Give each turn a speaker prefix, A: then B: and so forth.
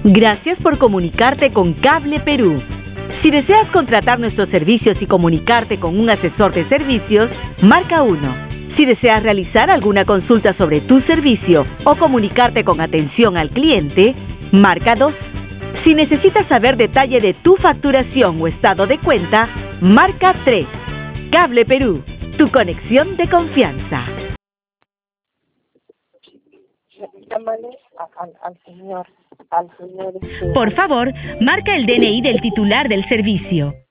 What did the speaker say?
A: Gracias por comunicarte con Cable Perú. Si deseas contratar nuestros servicios y comunicarte con un asesor de servicios, marca 1. Si deseas realizar alguna consulta sobre tu servicio o comunicarte con atención al cliente, marca 2. Si necesitas saber detalle de tu facturación o estado de cuenta, marca 3. Cable Perú, tu conexión de confianza.
B: Llámale al señor.
A: Por favor, marca el DNI del titular del servicio.